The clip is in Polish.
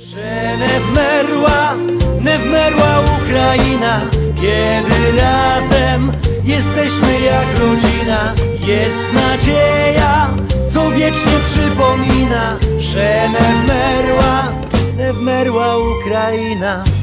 Że nie wmerła Ukraina, kiedy razem jesteśmy jak rodzina. Jest nadzieja, co wiecznie przypomina, że nie wmerła Ukraina.